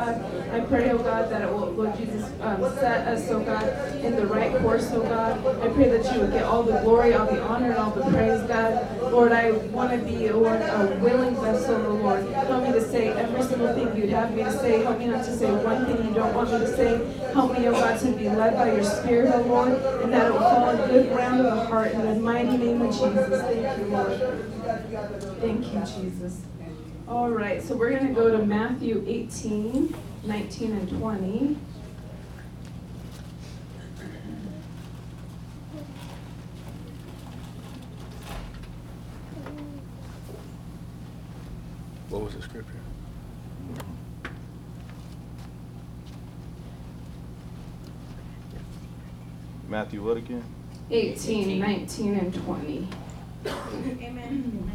God. I pray, oh God, that it will, Lord Jesus, set us, oh God, in the right course, oh God. I pray that you would get all the glory, all the honor, and all the praise, God. Lord, I want to be, Lord, a willing vessel, oh Lord. Help me to say every single thing you'd have me to say. Help me not to say one thing you don't want me to say. Help me, oh God, to be led by your Spirit, oh Lord, and that it will fall in good ground in the heart in the mighty name of Jesus. Thank you, Lord. Thank you, Jesus. All right, so we're going to go to Matthew 18, 19, and 20. What was the scripture? Matthew what again? 18, 19, and 20. Amen.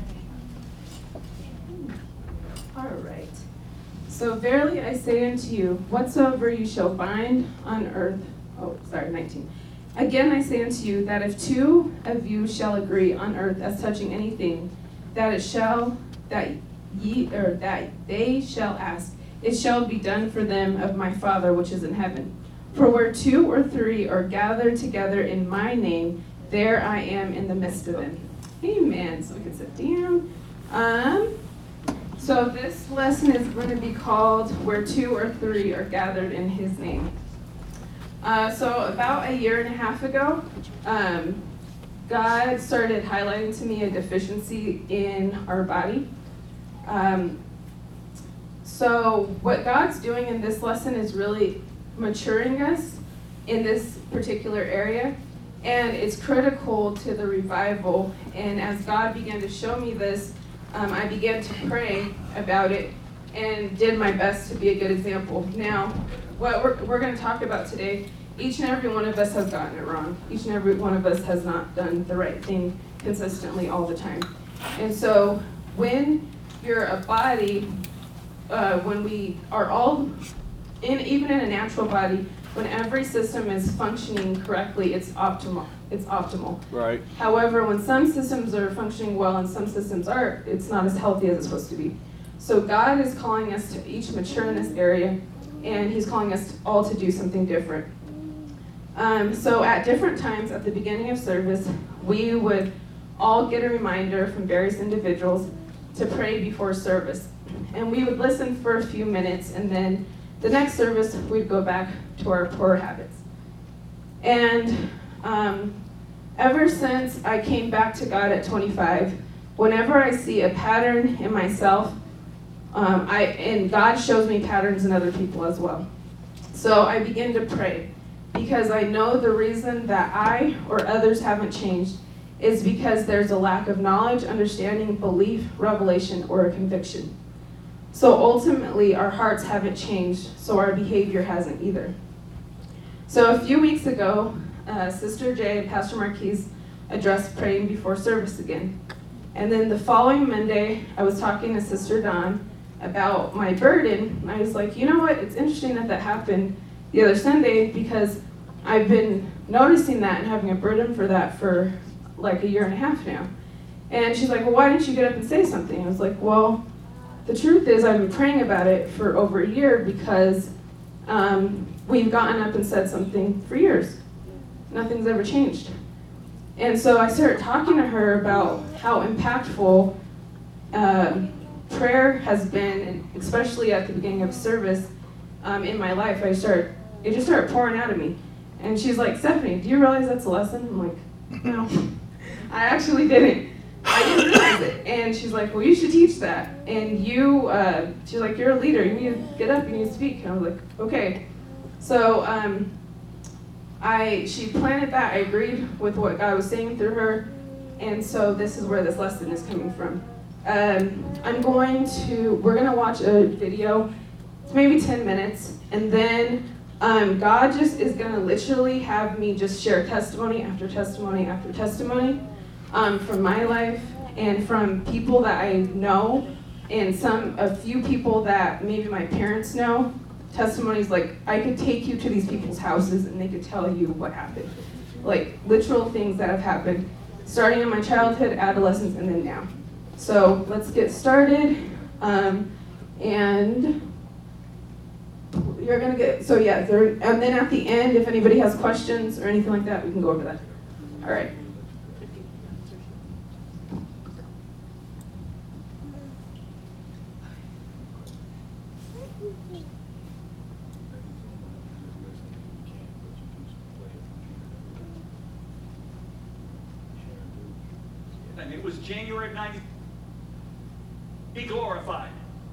All right. So verily I say unto you, whatsoever you shall bind on earth, 19. Again I say unto you, that if two of you shall agree on earth as touching anything, that they shall ask, it shall be done for them of my Father which is in heaven. For where 2 or 3 are gathered together in my name, there I am in the midst of them. Amen. So we can sit down. So this lesson is going to be called Where 2 or 3 are gathered in his name. So about a year and a half ago, God started highlighting to me a deficiency in our body. So what God's doing in this lesson is really maturing us in this particular area, and it's critical to the revival. And as God began to show me this, I began to pray about it and did my best to be a good example. Now, what we're going to talk about today, each and every one of us has gotten it wrong. Each and every one of us has not done the right thing consistently all the time. And so when you're a body, when we are all, even in a natural body, when every system is functioning correctly, it's optimal. It's optimal. Right. However, when some systems are functioning well and some systems aren't, it's not as healthy as it's supposed to be. So God is calling us to each mature in this area, and he's calling us all to do something different. So at different times at the beginning of service, we would all get a reminder from various individuals to pray before service. And we would listen for a few minutes, and then the next service, we'd go back to our poor habits. And ever since I came back to God at 25, whenever I see a pattern in myself, and God shows me patterns in other people as well. So I begin to pray, because I know the reason that I or others haven't changed is because there's a lack of knowledge, understanding, belief, revelation, or a conviction. So ultimately, our hearts haven't changed, so our behavior hasn't either. So a few weeks ago, Sister Jay and Pastor Marquise addressed praying before service again. And then the following Monday, I was talking to Sister Dawn about my burden. And I was like, you know what, it's interesting that happened the other Sunday, because I've been noticing that and having a burden for that for like a year and a half now. And she's like, well, why didn't you get up and say something? I was like, well, the truth is I've been praying about it for over a year, because we've gotten up and said something for years. Nothing's ever changed. And so I started talking to her about how impactful prayer has been, and especially at the beginning of service in my life. It just started pouring out of me. And she's like, Stephanie, do you realize that's a lesson? I'm like, no, I actually didn't. I didn't realize it. And she's like, well, you should teach that. And she's like, you're a leader. You need to get up. You need to speak. And I was like, okay. So she planted that. I agreed with what God was saying through her. And so this is where this lesson is coming from. We're going to watch a video. It's maybe 10 minutes. And then God just is going to literally have me just share testimony after testimony after testimony from my life and from people that I know, and a few people that maybe my parents know. Testimonies like, I could take you to these people's houses and they could tell you what happened. Like literal things that have happened, starting in my childhood, adolescence, and then now. So let's get started. And you're gonna get, so yeah, and then at the end, if anybody has questions or anything like that, we can go over that. All right. And it was January of 90. Be glorified.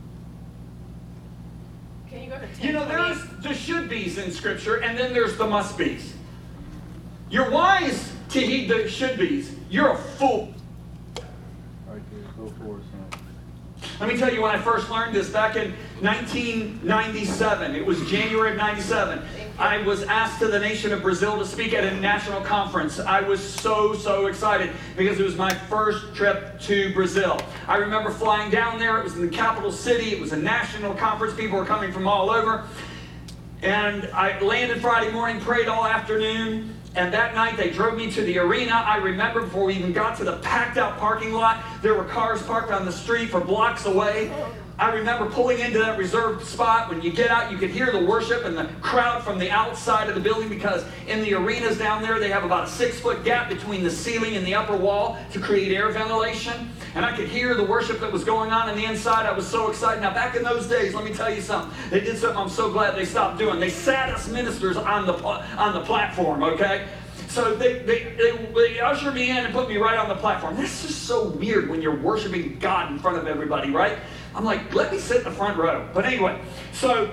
Can you go to 10? You know, there's the should be's in Scripture, and then there's the must be's. You're wise to heed the should be's. You're a fool. Right there, go for it, son. Let me tell you when I first learned this back in 1997. It was January of 97. I was asked to the nation of Brazil to speak at a national conference. I was so excited because it was my first trip to Brazil. I remember flying down there. It was in the capital city. It was a national conference. People were coming from all over. And I landed Friday morning, prayed all afternoon. And that night they drove me to the arena. I remember before we even got to the packed out parking lot, there were cars parked on the street for blocks away. I remember pulling into that reserved spot. When you get out, you could hear the worship and the crowd from the outside of the building, because in the arenas down there, they have about a 6-foot gap between the ceiling and the upper wall to create air ventilation. And I could hear the worship that was going on the inside. I was so excited. Now, back in those days, let me tell you something. They did something I'm so glad they stopped doing. They sat us ministers on the platform, okay? So they ushered me in and put me right on the platform. That's just so weird when you're worshiping God in front of everybody, right? I'm like, let me sit in the front row. But anyway, so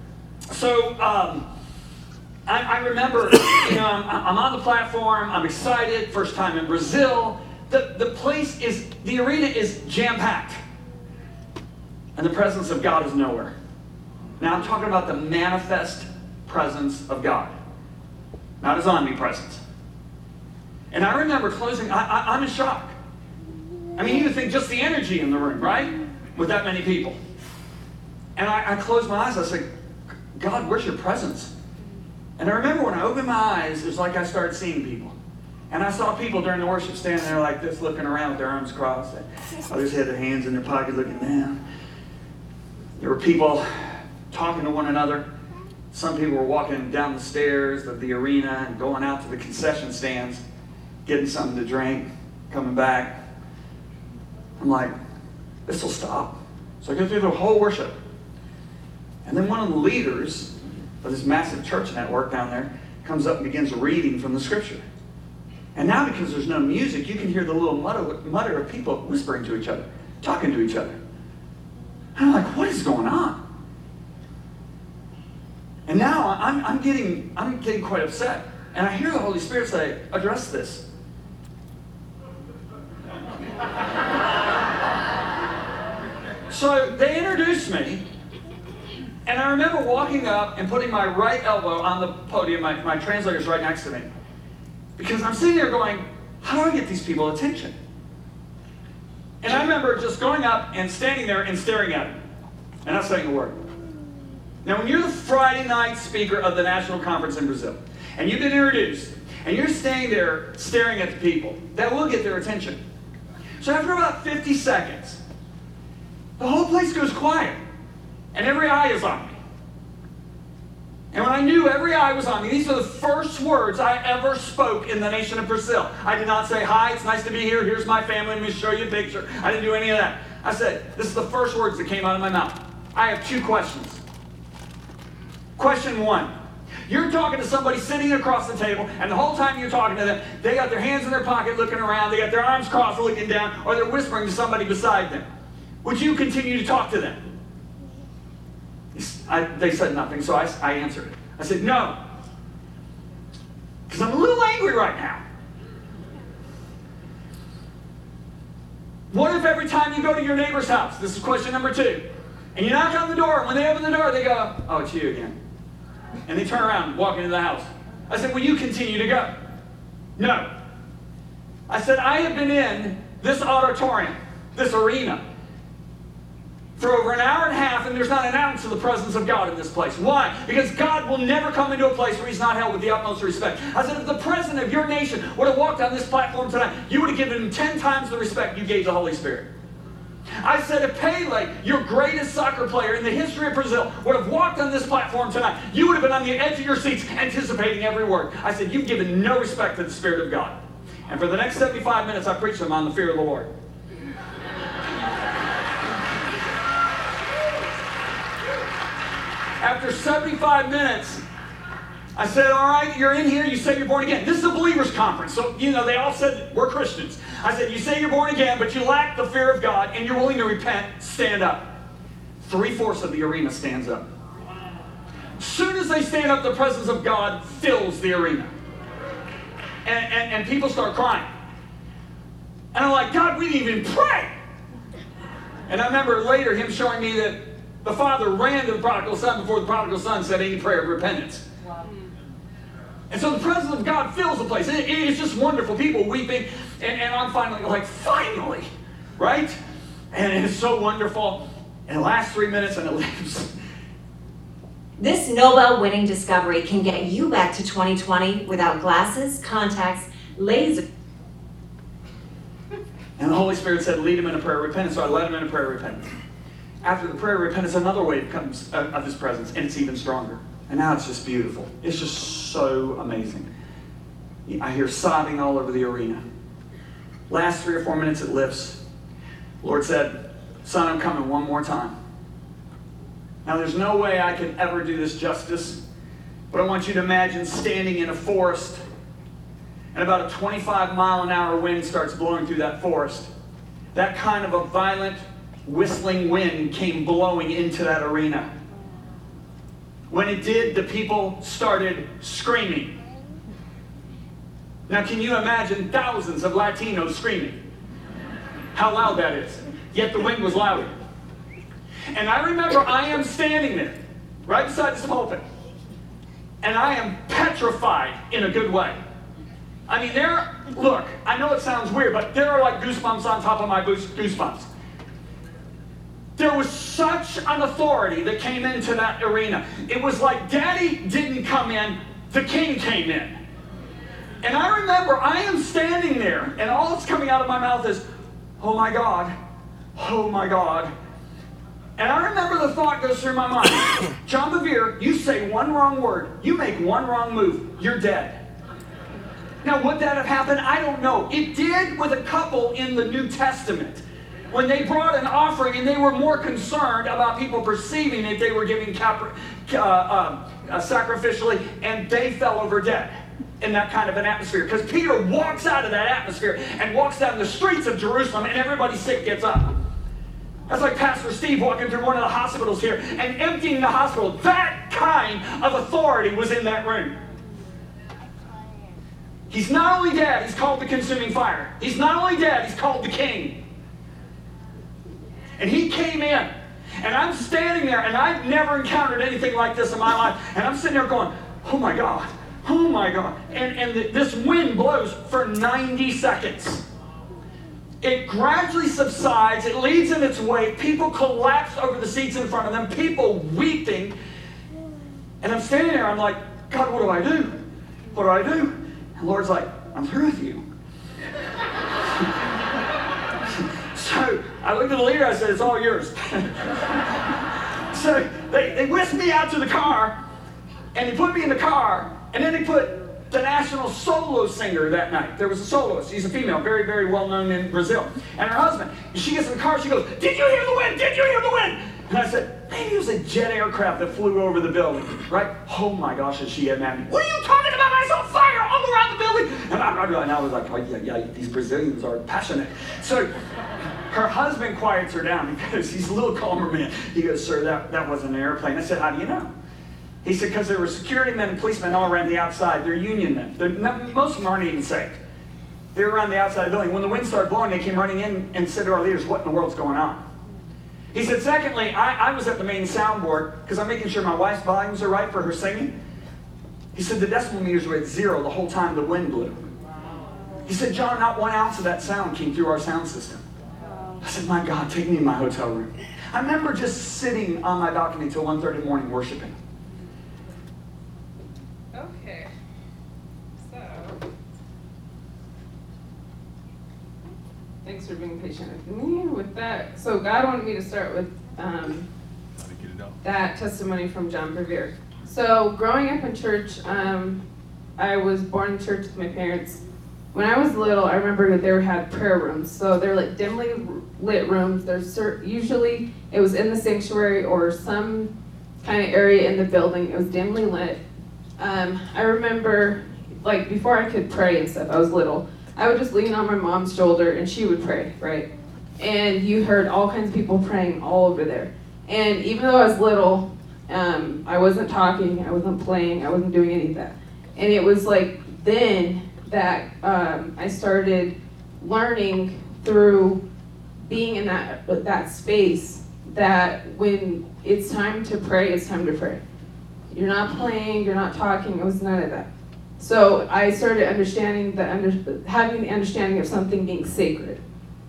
I remember, you know, I'm on the platform. I'm excited. First time in Brazil. The arena is jam-packed. And the presence of God is nowhere. Now I'm talking about the manifest presence of God. Not his omnipresence. And I remember closing, I'm in shock. I mean, you would think just the energy in the room, right? With that many people. And I closed my eyes, I said, God, where's your presence? And I remember when I opened my eyes, it was like I started seeing people. And I saw people during the worship standing there like this, looking around with their arms crossed. Others had their hands in their pocket looking down. There were people talking to one another. Some people were walking down the stairs of the arena and going out to the concession stands, getting something to drink, coming back. I'm like, this will stop. So I go through the whole worship. And then one of the leaders of this massive church network down there comes up and begins reading from the scripture. And now, because there's no music, you can hear the little mutter of people whispering to each other, talking to each other. And I'm like, what is going on? And now I'm getting quite upset. And I hear the Holy Spirit say, address this. So they introduced me, and I remember walking up and putting my right elbow on the podium. My translator's right next to me. Because I'm sitting there going, how do I get these people attention? And I remember just going up and standing there and staring at them and not saying a word. Now, when you're the Friday night speaker of the national conference in Brazil, and you've been introduced, and you're standing there staring at the people, that will get their attention. So after about 50 seconds, the whole place goes quiet, and every eye is on me. And when I knew every eye was on me, these are the first words I ever spoke in the nation of Brazil. I did not say, hi, it's nice to be here, here's my family, let me show you a picture. I didn't do any of that. I said, this is the first words that came out of my mouth. I have 2 questions. Question 1. You're talking to somebody sitting across the table, and the whole time you're talking to them, they got their hands in their pocket looking around, they got their arms crossed looking down, or they're whispering to somebody beside them. Would you continue to talk to them? They said nothing, so I answered it. I said, no. Because I'm a little angry right now. What if every time you go to your neighbor's house, this is question number 2, and you knock on the door, and when they open the door, they go, oh, it's you again. And they turn around and walk into the house. I said, will you continue to go? No. I said, I have been in this auditorium, this arena, for over an hour and a half, and there's not an ounce of the presence of God in this place. Why? Because God will never come into a place where he's not held with the utmost respect. I said, if the president of your nation would have walked on this platform tonight, you would have given him 10 times the respect you gave the Holy Spirit. I said, if Pele, your greatest soccer player in the history of Brazil, would have walked on this platform tonight, you would have been on the edge of your seats anticipating every word. I said, you've given no respect to the Spirit of God. And for the next 75 minutes, I preached them on the fear of the Lord. After 75 minutes, I said, all right, you're in here, you say you're born again. This is a believers conference, so, they all said we're Christians. I said, you say you're born again, but you lack the fear of God, and you're willing to repent, stand up. 3/4 of the arena stands up. As soon as they stand up, the presence of God fills the arena. And people start crying. And I'm like, God, we didn't even pray. And I remember later him showing me that the father ran to the prodigal son before the prodigal son said any prayer of repentance. Wow. And so the presence of God fills the place. It's just wonderful. People weeping. And I'm finally like, finally. Right? And it's so wonderful. And it lasts 3 minutes and it leaves. This Nobel-winning discovery can get you back to 2020 without glasses, contacts, laser. And the Holy Spirit said, lead him in a prayer of repentance. So I led him in a prayer of repentance. After the prayer of repentance, another wave comes of his presence, and it's even stronger. And now it's just beautiful. It's just so amazing. I hear sobbing all over the arena. Last 3 or 4 minutes, it lifts. The Lord said, son, I'm coming one more time. Now, there's no way I can ever do this justice, but I want you to imagine standing in a forest, and about a 25-mile-an-hour wind starts blowing through that forest. That kind of a violent, whistling wind came blowing into that arena. When it did, the people started screaming. Now, can you imagine thousands of Latinos screaming? How loud that is. Yet the wind was louder. And I remember I am standing there, right beside this pulpit, and I am petrified in a good way. I mean, look, I know it sounds weird, but there are like goosebumps on top of my goosebumps. There was such an authority that came into that arena. It was like Daddy didn't come in, the King came in. And I remember I am standing there, and all that's coming out of my mouth is, oh my God, oh my God. And I remember the thought goes through my mind, John Bevere, you say one wrong word, you make one wrong move, you're dead. Now, would that have happened? I don't know. It did with a couple in the New Testament. When they brought an offering and they were more concerned about people perceiving that they were giving sacrificially, and they fell over dead in that kind of an atmosphere. Because Peter walks out of that atmosphere and walks down the streets of Jerusalem, and everybody sick gets up. That's like Pastor Steve walking through one of the hospitals here and emptying the hospital. That kind of authority was in that room. He's not only dead, he's called the consuming fire. He's not only dead, he's called the King. And he came in, and I'm standing there, and I've never encountered anything like this in my life. And I'm sitting there going, oh my God, oh my God. And this wind blows for 90 seconds. It gradually subsides. It leads in its wake. People collapse over the seats in front of them. People weeping. And I'm standing there. I'm like, God, what do I do? What do I do? And the Lord's like, I'm through with you. So I looked at the leader. I said, it's all yours. So they whisked me out to the car. And they put me in the car. And then they put the national solo singer that night. There was a soloist. She's a female, very, very well known in Brazil. And her husband. She gets in the car. She goes, did you hear the wind? Did you hear the wind? And I said, maybe it was a jet aircraft that flew over the building. Right? Oh my gosh, is she getting at me? What are you talking about? I saw fire all around the building. And I was like, oh yeah, these Brazilians are passionate. So her husband quiets her down because he's a little calmer man. He goes, sir, that wasn't an airplane. I said, how do you know? He said, because there were security men and policemen all around the outside. They're union men. Most of them aren't even saved. They were around the outside of the building. When the wind started blowing, they came running in and said to our leaders, what in the world's going on? He said, secondly, I was at the main soundboard because I'm making sure my wife's volumes are right for her singing. He said, the decibel meters were at 0 the whole time the wind blew. He said, John, not 1 ounce of that sound came through our sound system. I said, my God, take me in my hotel room. I remember just sitting on my balcony till 1:30 in the morning worshiping. Okay. So Thanks for being patient with me with that. So God wanted me to start with Gotta get it out. that testimony from John Bevere. So growing up in church, I was born in church with my parents. When I was little, I remember that they had prayer rooms. So they're like dimly lit rooms. Usually it was in the sanctuary or some kind of area in the building. It was dimly lit. I remember, like, before I could pray and stuff, I was little, I would just lean on my mom's shoulder and she would pray, right? And you heard all kinds of people praying all over there. And even though I was little, I wasn't talking, I wasn't playing, I wasn't doing any of that. And it was like then that I started learning through being in that space that when it's time to pray, it's time to pray. You're not playing, you're not talking, it was none of that. So I started understanding having the understanding of something being sacred.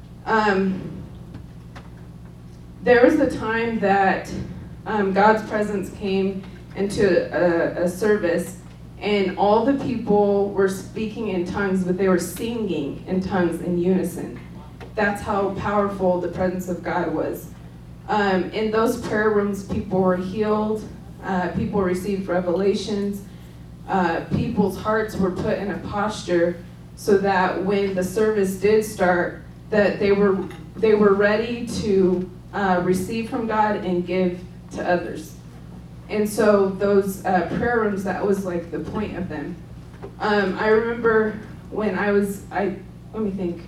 There was a time that God's presence came into a service, and all the people were speaking in tongues, but they were singing in tongues in unison. That's how powerful the presence of God was. In those prayer rooms, people were healed, people received revelations, people's hearts were put in a posture so that when the service did start, that they were ready to receive from God and give to others. And so those prayer rooms, that was like the point of them. I remember when let me think.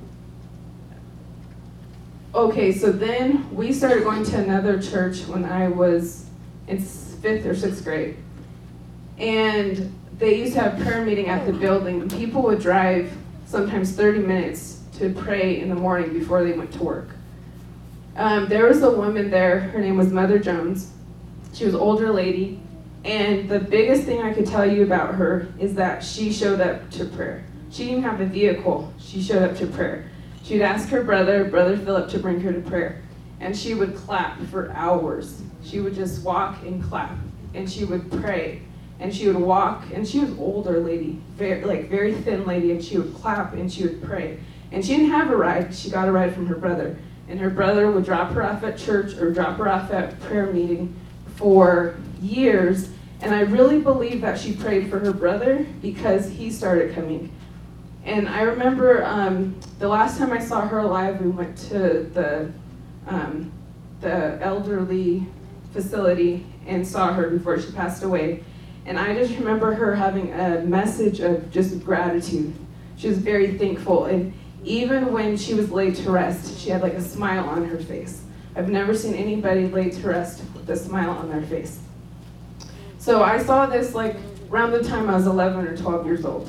Okay, so then we started going to another church when I was in 5th or 6th grade. And they used to have prayer meeting at the building, and people would drive sometimes 30 minutes to pray in the morning before they went to work. There was a woman there, her name was Mother Jones. She was an older lady, and the biggest thing I could tell you about her is that she showed up to prayer. She didn't have a vehicle, she showed up to prayer. She'd ask her Brother Philip, to bring her to prayer, and she would clap for hours. She would just walk and clap, and she would pray, and she would walk, and she was an older lady, very thin lady, and she would clap and she would pray. And she didn't have a ride, she got a ride from her brother. And her brother would drop her off at church or drop her off at prayer meeting for years. And I really believe that she prayed for her brother because he started coming. And I remember the last time I saw her alive, we went to the elderly facility and saw her before she passed away. And I just remember her having a message of just gratitude. She was very thankful. And even when she was laid to rest, she had like a smile on her face. I've never seen anybody laid to rest with a smile on their face. So I saw this like around the time I was 11 or 12 years old.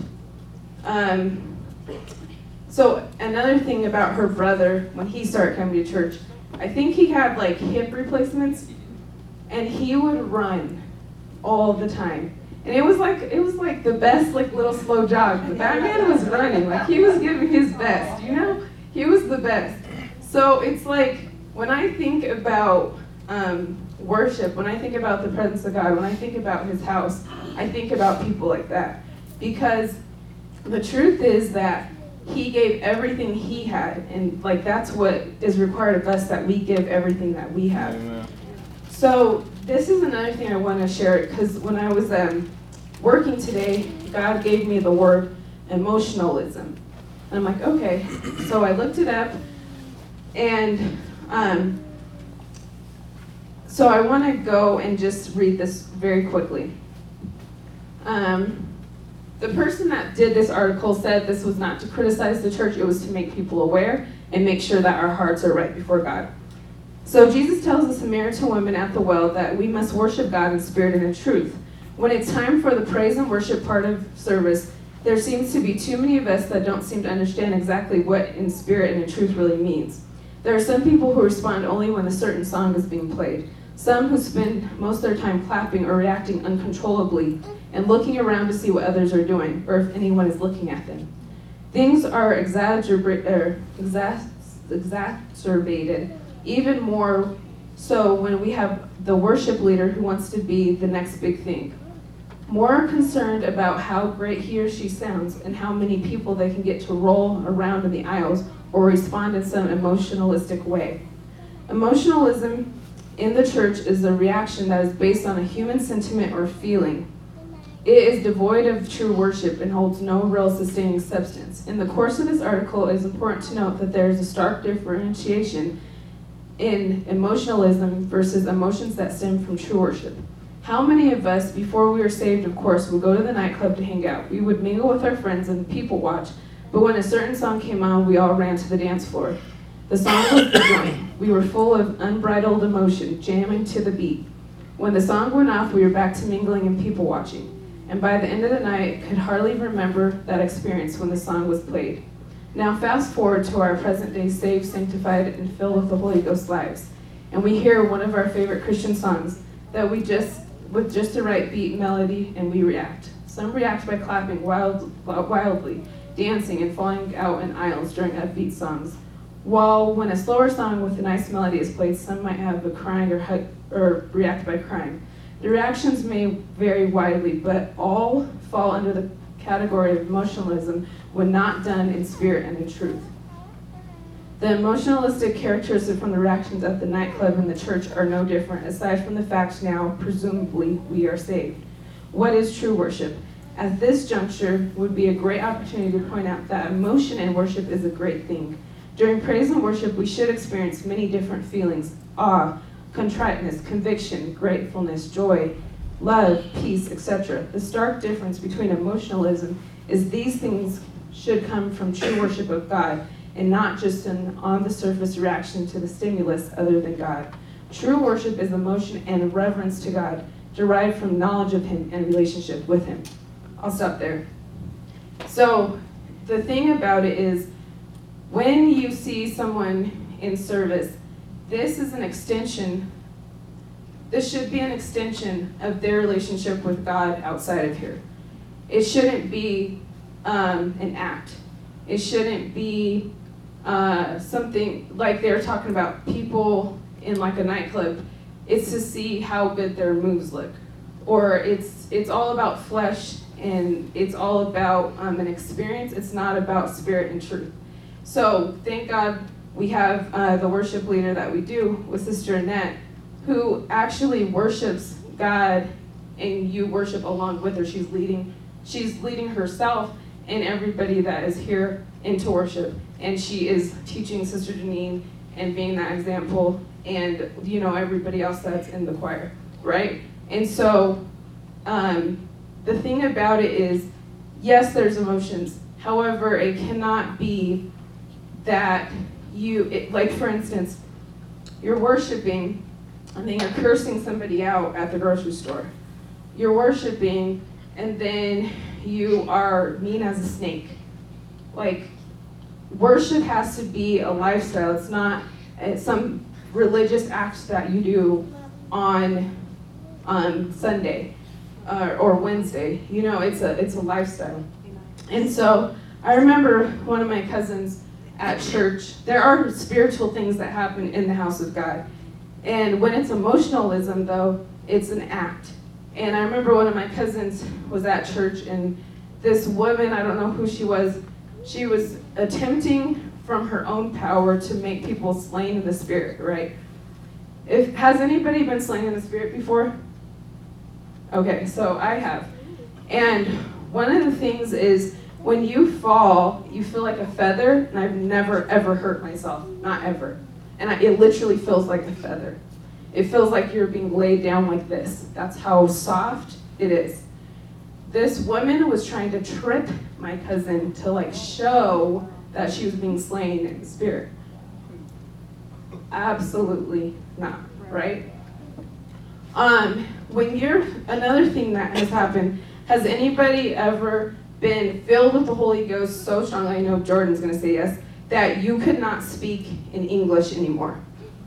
So another thing about her brother, when he started coming to church, I think he had like hip replacements, and he would run all the time. And it was like the best like little slow jog, but that man was running, like he was giving his best, you know? He was the best. So it's like, when I think about worship, when I think about the presence of God, when I think about his house, I think about people like that. Because the truth is that he gave everything he had, and like that's what is required of us, that we give everything that we have. Amen. So this is another thing I want to share, because when I was working today, God gave me the word emotionalism. And I'm like, okay. So I looked it up, and so I want to go and just read this very quickly. The person that did this article said this was not to criticize the church, it was to make people aware and make sure that our hearts are right before God. So Jesus tells the Samaritan woman at the well that we must worship God in spirit and in truth. When it's time for the praise and worship part of service, there seems to be too many of us that don't seem to understand exactly what in spirit and in truth really means. There are some people who respond only when a certain song is being played. Some who spend most of their time clapping or reacting uncontrollably and looking around to see what others are doing, or if anyone is looking at them. Things are exacerbated, even more so when we have the worship leader who wants to be the next big thing. More concerned about how great he or she sounds and how many people they can get to roll around in the aisles or respond in some emotionalistic way. Emotionalism in the church is a reaction that is based on a human sentiment or feeling. It is devoid of true worship and holds no real sustaining substance. In the course of this article, it is important to note that there is a stark differentiation in emotionalism versus emotions that stem from true worship. How many of us, before we were saved, of course, would go to the nightclub to hang out? We would mingle with our friends and people watch, but when a certain song came on, we all ran to the dance floor. The song was the joint. We were full of unbridled emotion, jamming to the beat. When the song went off, we were back to mingling and people watching. And by the end of the night, could hardly remember that experience when the song was played. Now fast forward to our present day saved, sanctified, and filled with the Holy Ghost lives. And we hear one of our favorite Christian songs that with just the right beat and melody, and we react. Some react by clapping wildly, dancing, and falling out in aisles during upbeat songs. While when a slower song with a nice melody is played, some might have a crying or react by crying. The reactions may vary widely, but all fall under the category of emotionalism when not done in spirit and in truth. The emotionalistic characteristics from the reactions at the nightclub and the church are no different, aside from the fact now, presumably, we are saved. What is true worship? At this juncture would be a great opportunity to point out that emotion in worship is a great thing. During praise and worship, we should experience many different feelings: awe, contriteness, conviction, gratefulness, joy, love, peace, etc. The stark difference between emotionalism is these things should come from true worship of God and not just an on-the-surface reaction to the stimulus other than God. True worship is emotion and reverence to God, derived from knowledge of Him and relationship with Him. I'll stop there. So the thing about it is, when you see someone in service, this should be an extension of their relationship with God outside of here. It shouldn't be an act. It shouldn't be something like they're talking about people in like a nightclub. It's to see how good their moves look. Or it's all about flesh, and it's all about an experience. It's not about spirit and truth. So thank God we have the worship leader that we do with Sister Annette, who actually worships God, and you worship along with her. She's leading herself and everybody that is here into worship. And she is teaching Sister Janine and being that example, and everybody else that's in the choir, right? And so the thing about it is, yes, there's emotions. However, it cannot be that like for instance, you're worshiping and then you're cursing somebody out at the grocery store. You're worshiping and then you are mean as a snake. Like, worship has to be a lifestyle. It's not some religious act that you do on Sunday or Wednesday. It's a lifestyle. And so I remember one of my cousins at church. There are spiritual things that happen in the house of God. And when it's emotionalism, though, it's an act. And I remember one of my cousins was at church, and this woman, I don't know who she was attempting from her own power to make people slain in the spirit, right? Has anybody been slain in the spirit before? Okay, so I have. And one of the things is, when you fall, you feel like a feather, and I've never, ever hurt myself. Not ever. And it literally feels like a feather. It feels like you're being laid down like this. That's how soft it is. This woman was trying to trip my cousin to show that she was being slain in the spirit. Absolutely not, right? Another thing that has happened, has anybody ever been filled with the Holy Ghost so strongly, I know Jordan's gonna say yes, that you could not speak in English anymore?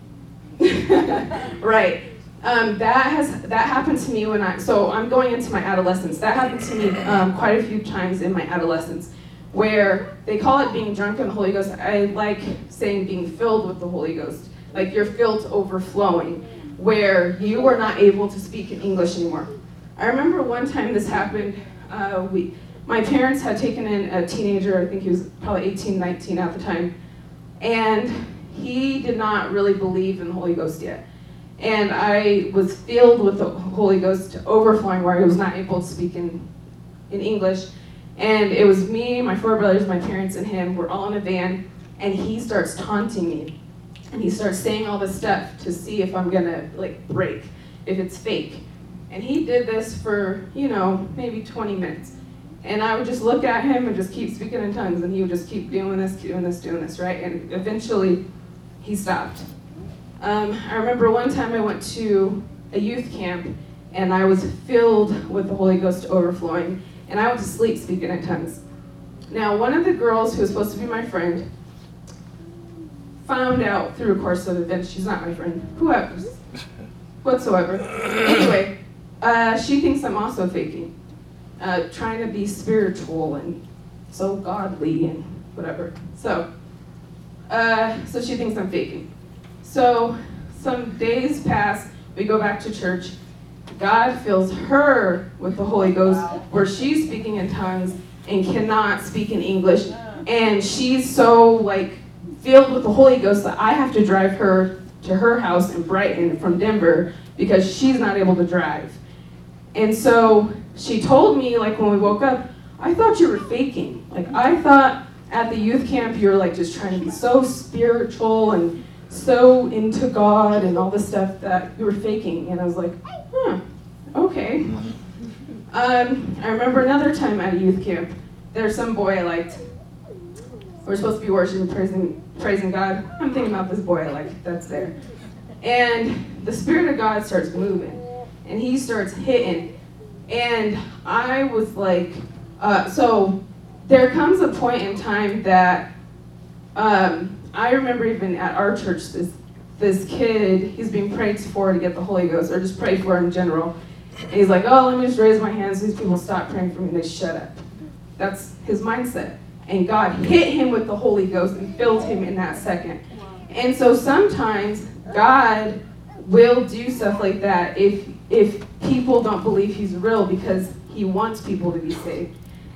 Right. That happened to me so I'm going into my adolescence. That happened to me quite a few times in my adolescence, where they call it being drunk in the Holy Ghost. I like saying being filled with the Holy Ghost. Like you're filled to overflowing, where you are not able to speak in English anymore. I remember one time this happened. My parents had taken in a teenager, I think he was probably 18, 19 at the time, And he did not really believe in the Holy Ghost yet. And I was filled with the Holy Ghost overflowing where I was not able to speak in English. And it was me, my 4 brothers, my parents, and him. We're all in a van, and he starts taunting me. And he starts saying all this stuff to see if I'm gonna break, if it's fake. And he did this for, maybe 20 minutes. And I would just look at him and just keep speaking in tongues, and he would just keep doing this, right? And eventually, he stopped. I remember one time I went to a youth camp, and I was filled with the Holy Ghost overflowing, and I went to sleep speaking in tongues. Now, one of the girls who was supposed to be my friend found out through a course of events, she's not my friend, whatsoever. Anyway, she thinks I'm also faking, trying to be spiritual and so godly and whatever. So she thinks I'm faking. So some days pass, we go back to church. God fills her with the Holy Ghost where she's speaking in tongues and cannot speak in English. And she's so filled with the Holy Ghost that I have to drive her to her house in Brighton from Denver because she's not able to drive. And so she told me when we woke up, I thought you were faking. I thought at the youth camp you were just trying to be so spiritual and so into God and all this stuff that you were faking. And I was like, okay. I remember another time at a youth camp, there's some boy I liked. We're supposed to be worshiping, praising God. I'm thinking about this boy I like that's there. And the Spirit of God starts moving, and he starts hitting. And I was so there comes a point in time that I remember even at our church, this kid, he's being prayed for to get the Holy Ghost, or just prayed for in general. And he's like, oh, let me just raise my hands. These people stop praying for me, and they shut up. That's his mindset. And God hit him with the Holy Ghost and filled him in that second. And so sometimes God will do stuff like that if people don't believe he's real because he wants people to be saved.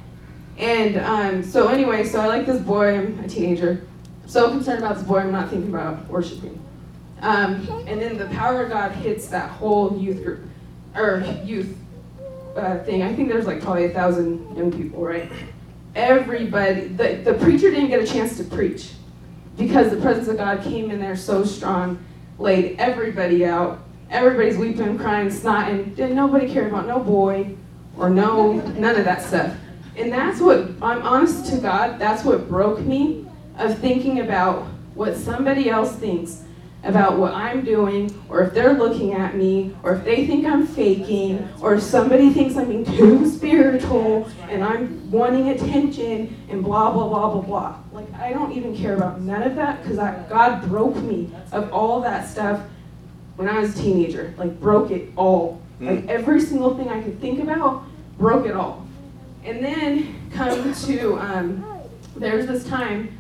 And so I like this boy. I'm a teenager. So concerned about this boy, I'm not thinking about worshiping. And then the power of God hits that whole youth group, or youth thing. I think there's probably 1,000 young people, right? Everybody, the preacher didn't get a chance to preach because the presence of God came in there so strong, laid everybody out. Everybody's weeping, crying, snotting. Didn't nobody care about no boy or none of that stuff. And that's what, I'm honest to God, that's what broke me, of thinking about what somebody else thinks about what I'm doing, or if they're looking at me, or if they think I'm faking, or if somebody thinks I'm being too spiritual and I'm wanting attention and blah, blah, blah, blah, blah. I don't even care about none of that because God broke me of all that stuff when I was a teenager. Broke it all. Every single thing I could think about, broke it all. And then come to, there's this time,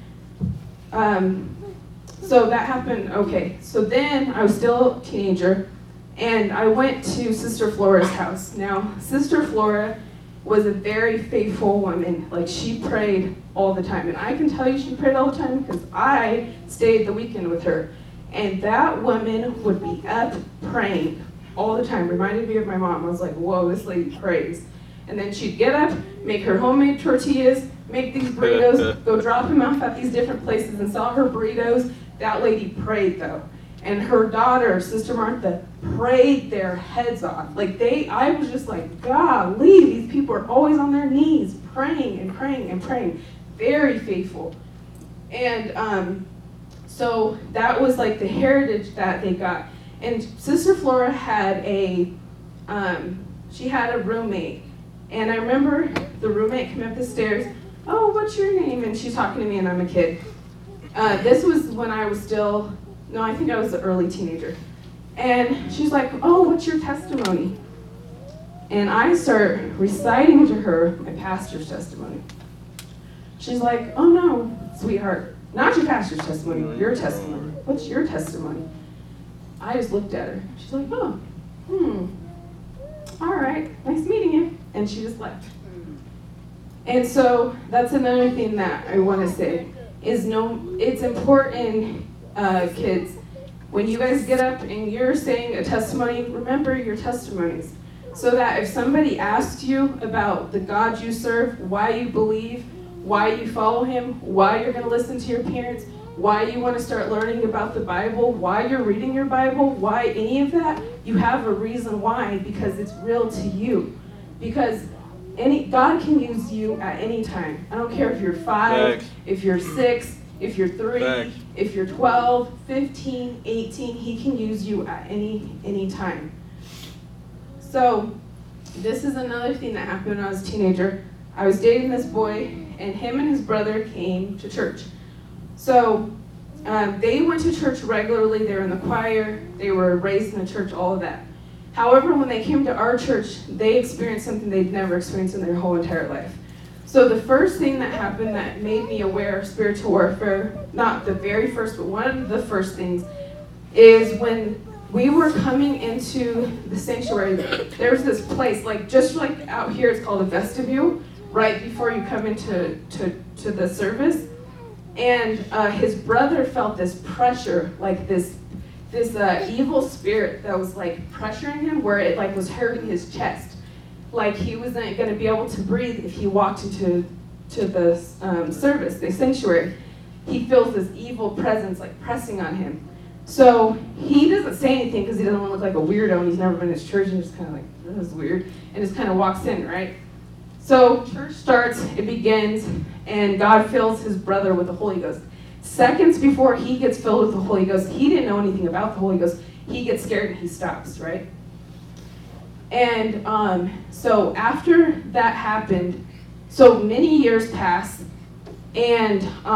so that happened, okay. So then I was still a teenager, and I went to Sister Flora's house. Now, Sister Flora was a very faithful woman. She prayed all the time. And I can tell you she prayed all the time because I stayed the weekend with her. And that woman would be up praying all the time. Reminded me of my mom. I was like, whoa, this lady prays. And then she'd get up, make her homemade tortillas, make these burritos, go drop them off at these different places and sell her burritos. That lady prayed though. And her daughter, Sister Martha, prayed their heads off. I was just like, golly, these people are always on their knees, praying and praying and praying. Very faithful. And so that was the heritage that they got. And Sister Flora had she had a roommate. And I remember the roommate coming up the stairs, oh, what's your name? And she's talking to me and I'm a kid. This was when I was still, I think I was an early teenager. And she's like, oh, what's your testimony? And I start reciting to her my pastor's testimony. She's like, oh no, sweetheart, not your pastor's testimony, your testimony. What's your testimony? I just looked at her. She's like, oh, all right, nice meeting you. And she just left. And so that's another thing that I want to say. it's important, kids, when you guys get up and you're saying a testimony, remember your testimonies. So that if somebody asks you about the God you serve, why you believe, why you follow him, why you're going to listen to your parents, why you want to start learning about the Bible, why you're reading your Bible, why any of that, you have a reason why, because it's real to you. Because God can use you at any time. I don't care if you're 5, Thanks. if you're 6, if you're 3, Thanks. if you're 12, 15, 18, he can use you at any time. So this is another thing that happened when I was a teenager. I was dating this boy, and him and his brother came to church. So they went to church regularly. They were in the choir. They were raised in the church, all of that. However, when they came to our church, they experienced something they'd never experienced in their whole entire life. So the first thing that happened that made me aware of spiritual warfare, not the very first, but one of the first things, is when we were coming into the sanctuary. There's this place, just like out here, it's called a vestibule, right before you come into to the service. And his brother felt this pressure, like this evil spirit that was like pressuring him, where it like was hurting his chest, like he wasn't going to be able to breathe if he walked into the service, the sanctuary. He feels this evil presence like pressing on him. So he doesn't say anything because he doesn't want to look like a weirdo, and he's never been to church, and just kind of like, this is weird, and just kind of walks in, right? So church starts, it begins, and God fills his brother with the Holy Ghost. Seconds before he gets filled with the Holy Ghost, he didn't know anything about the Holy Ghost. He gets scared and he stops, right? And so after that happened, so many years passed, and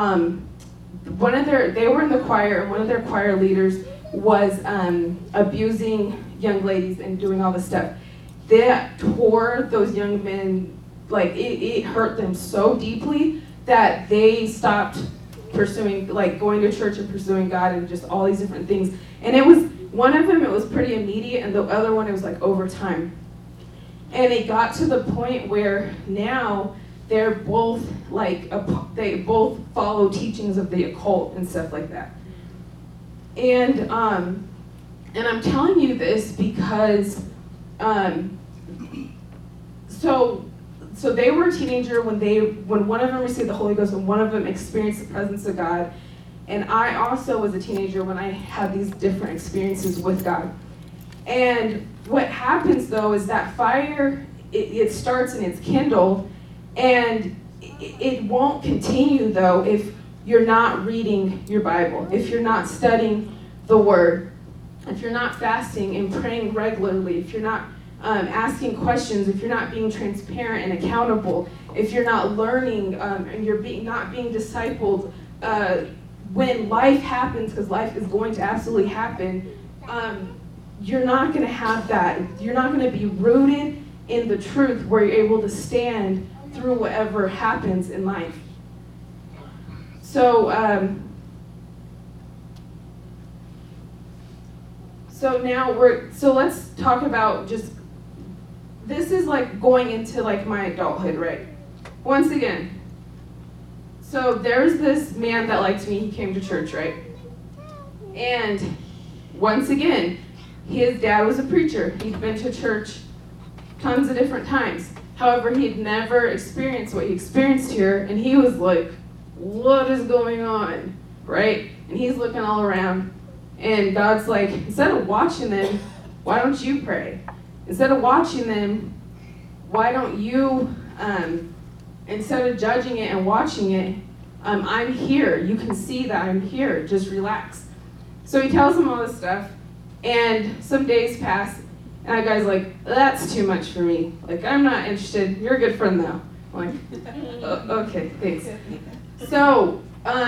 they were in the choir, and one of their choir leaders was abusing young ladies and doing all this stuff. That tore those young men, like it hurt them so deeply that they stopped pursuing, like going to church and pursuing God and just all these different things. And it was, one of them, it was pretty immediate, and the other one, it was like over time. And it got to the point where now they're both like, they both follow teachings of the occult and stuff like that. And I'm telling you this because, so they were a teenager when one of them received the Holy Ghost and one of them experienced the presence of God. And I also was a teenager when I had these different experiences with God. And what happens though is that fire, it starts and it's kindled, and it won't continue though if you're not reading your Bible, if you're not studying the Word, if you're not fasting and praying regularly, if you're not asking questions, if you're not being transparent and accountable, if you're not learning and you're not being discipled, when life happens, because life is going to absolutely happen, you're not going to have that. You're not going to be rooted in the truth where you're able to stand through whatever happens in life. So let's talk about just, this is like going into like my adulthood, right? Once again, so there's this man that liked me, he came to church, right? And once again, his dad was a preacher. He'd been to church tons of different times. However, he'd never experienced what he experienced here, and he was like, what is going on, right? And he's looking all around, and God's like, instead of watching them, why don't you pray? Instead of watching them, why don't you, instead of judging it and watching it, I'm here. You can see that I'm here. Just relax. So he tells him all this stuff, and some days pass, and that guy's like, that's too much for me. Like, I'm not interested. You're a good friend, though. I'm like, okay, thanks. So,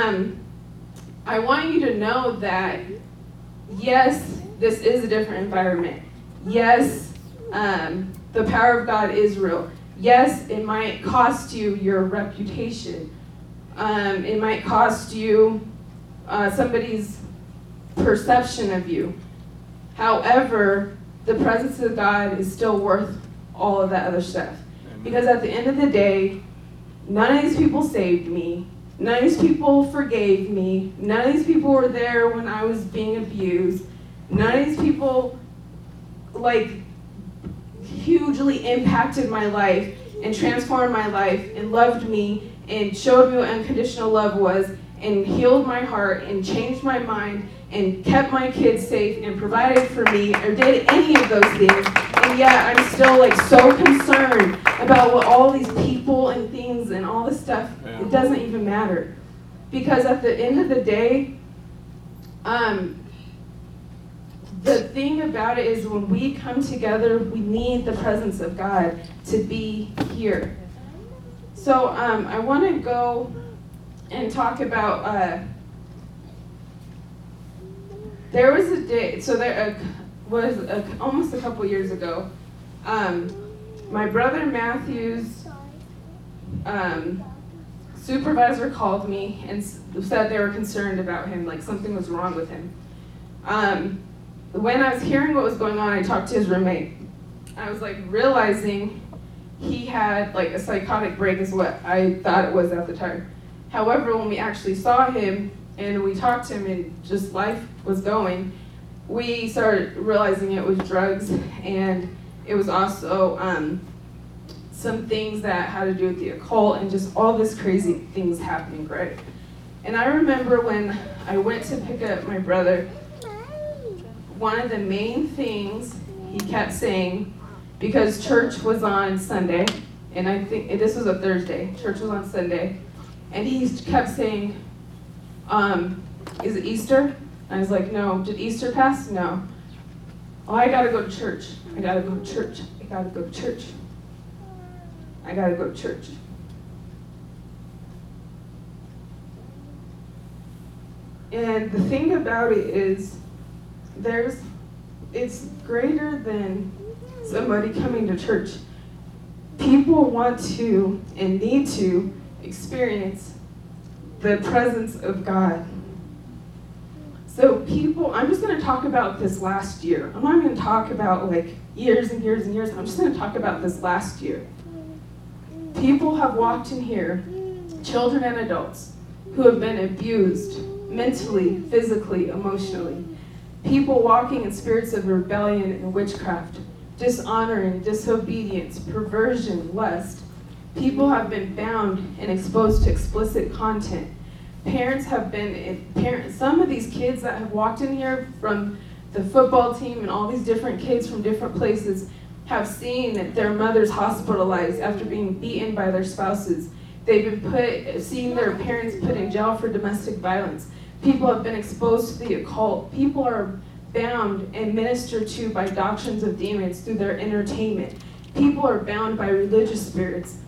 I want you to know that, yes, this is a different environment. Yes, the power of God is real. Yes, it might cost you your reputation. It might cost you somebody's perception of you. However, the presence of God is still worth all of that other stuff. Because at the end of the day, none of these people saved me. None of these people forgave me. None of these people were there when I was being abused. None of these people, like, hugely impacted my life and transformed my life and loved me and showed me what unconditional love was and healed my heart and changed my mind and kept my kids safe and provided for me or did any of those things. And yet I'm still like so concerned about what all these people and things and all this stuff, it doesn't even matter. Because at the end of the day, the thing about it is when we come together, we need the presence of God to be here. So I want to go and talk about, there was a day, so there was almost a couple years ago, my brother Matthew's supervisor called me and said they were concerned about him, like something was wrong with him. When I was hearing what was going on, I talked to his roommate. I was like realizing he had like a psychotic break is what I thought it was at the time. However, when we actually saw him and we talked to him and just life was going, we started realizing it was drugs and it was also some things that had to do with the occult and just all this crazy things happening, right? And I remember when I went to pick up my brother, one of the main things he kept saying, because church was on Sunday, and I think this was a Thursday, church was on Sunday, and he kept saying, is it Easter? And I was like, no. Did Easter pass? No. Oh, I gotta go to church. I gotta go to church. I gotta go to church. I gotta go to church. And the thing about it is, it's greater than somebody coming to church. People want to and need to experience the presence of God. So I'm just going to talk about this last year. I'm not going to talk about like years and years and years. I'm just going to talk about this last year. People have walked in here, children and adults, who have been abused mentally, physically, emotionally. People walking in spirits of rebellion and witchcraft, dishonor and disobedience, perversion, lust. People have been bound and exposed to explicit content. Parents have been, some of these kids that have walked in here from the football team and all these different kids from different places have seen their mothers hospitalized after being beaten by their spouses. They've been seeing their parents put in jail for domestic violence. People have been exposed to the occult. People are bound and ministered to by doctrines of demons through their entertainment. People are bound by religious spirits,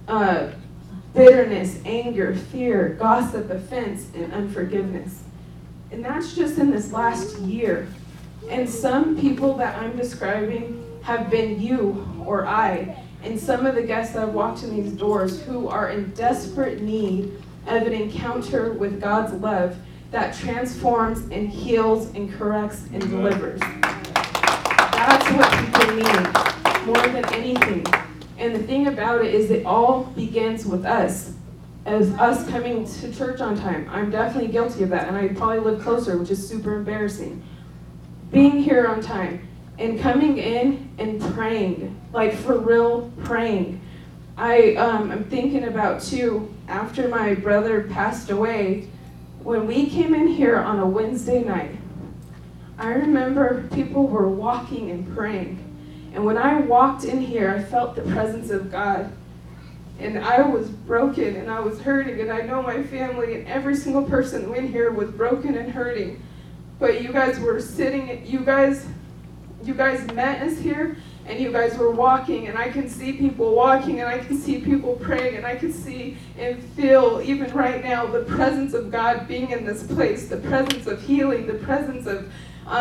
bitterness, anger, fear, gossip, offense, and unforgiveness. And that's just in this last year. And some people that I'm describing have been you or I, and some of the guests that have walked in these doors who are in desperate need of an encounter with God's love that transforms and heals and corrects and delivers. That's what people need more than anything. And the thing about it is it all begins with us, as us coming to church on time. I'm definitely guilty of that, and I probably live closer, which is super embarrassing. Being here on time and coming in and praying, like for real praying. I'm thinking about too, after my brother passed away, when we came in here on a Wednesday night, I remember people were walking and praying. And when I walked in here, I felt the presence of God. And I was broken and I was hurting, and I know my family and every single person in here was broken and hurting. But you guys were sitting, you guys met us here, and you guys were walking, and I can see people walking, and I can see people praying, and I can see and feel, even right now, the presence of God being in this place, the presence of healing, the presence of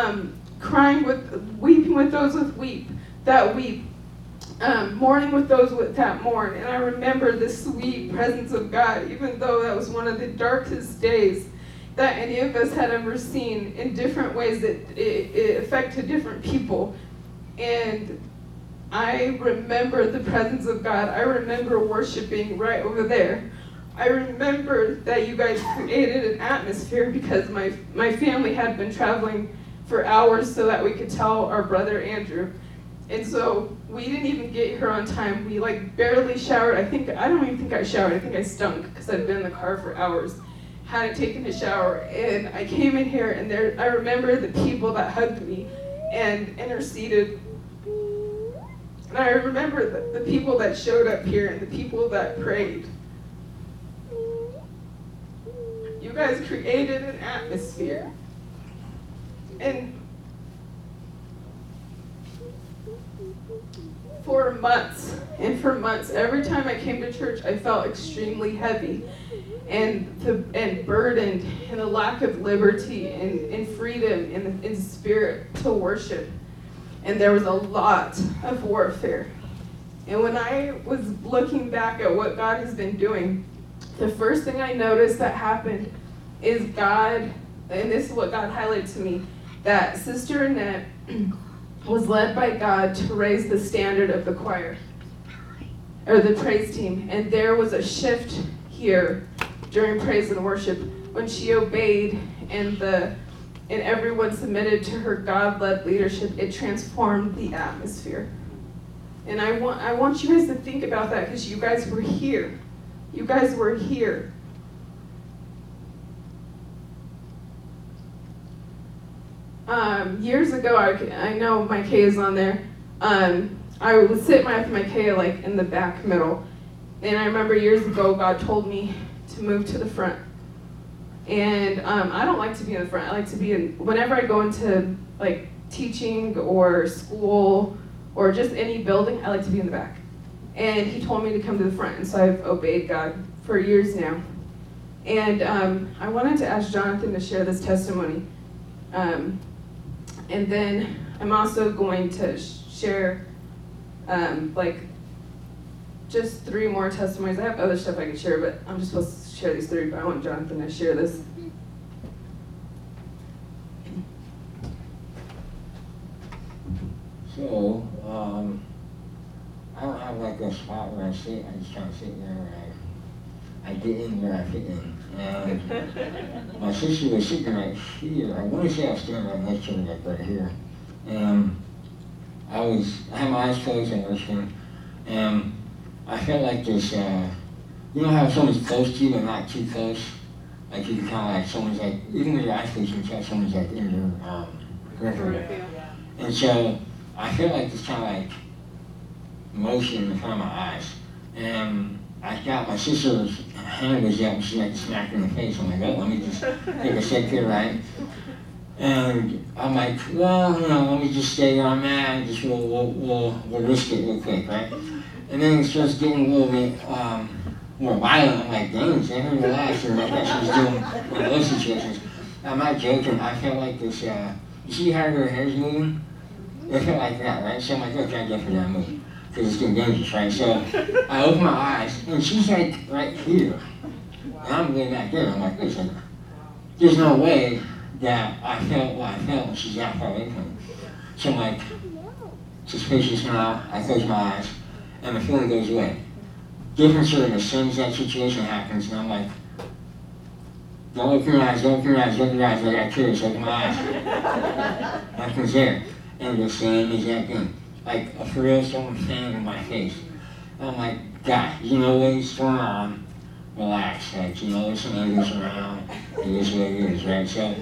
weeping with those that weep, mourning with those that mourn. And I remember the sweet presence of God, even though that was one of the darkest days that any of us had ever seen, in different ways that it affected different people. And I remember the presence of God. I remember worshiping right over there. I remember that you guys created an atmosphere because my family had been traveling for hours so that we could tell our brother Andrew. And so we didn't even get here on time. We like barely showered. I don't even think I showered. I think I stunk because I'd been in the car for hours. Hadn't taken a shower. And I came in here and I remember the people that hugged me and interceded. And I remember the people that showed up here and the people that prayed. You guys created an atmosphere. And for months, every time I came to church, I felt extremely heavy and burdened, and a lack of liberty and freedom in spirit to worship. And there was a lot of warfare. And when I was looking back at what God has been doing, the first thing I noticed that happened is God, and this is what God highlighted to me, that Sister Annette was led by God to raise the standard of the choir, or the praise team. And there was a shift here during praise and worship when she obeyed and everyone submitted to her God-led leadership. It transformed the atmosphere. And I want you guys to think about that because you guys were here. You guys were here. Years ago, I know my K is on there. I would sit my K like in the back middle. And I remember years ago, God told me to move to the front. And I don't like to be in the front. I like to be whenever I go into like teaching or school or just any building, I like to be in the back. And he told me to come to the front, and so I've obeyed God for years now. And I wanted to ask Jonathan to share this testimony. And then I'm also going to share just 3 more testimonies. I have other stuff I could share, but I'm just supposed to share these 3, but I want Jonathan to share this. So, I don't have like a spot where I sit. I just kind of sit there where I get in where I fit in. And my sister was sitting right here. I want to say I was standing right next to her, like right here. And I had my eyes closed and listening. And I felt like this, you know how someone's close to you but not too close? Like you can kind of like, someone's like, even with your eyes closed, you can tell someone's like in your periphery. And so I feel like this kind of like motion in front of my eyes. And I got my sister's hand was up and she like smacked me in the face. I'm like, oh, let me just take a sip here, right? And I'm like, well, you know, let me just stay where I'm at and just we'll risk it real quick, right? And then it starts getting a little bit more violent. I'm like, dang, she never relaxed. And like that she's doing in those situations. I'm not joking. I felt like this, you see how her hair's moving? It felt like that, right? So I'm like, okay, I get for that move. Because it's getting dangerous, right? So I open my eyes, and she's like right here. And I'm way back there. I'm like, listen, there's no way that I felt what I felt when she's that far away from me. So I'm like, suspicious now. I close my eyes, and the feeling goes away. Different sort of as soon as that situation happens, and I'm like, don't open your eyes, don't open your eyes, don't open your eyes. I got curious, open my eyes. Nothing's there. And the same exact thing. Like a for real someone standing in my face. I'm like, God, you know what's going on? Relax, like, you know, there's some angles around. It is what it is, right? So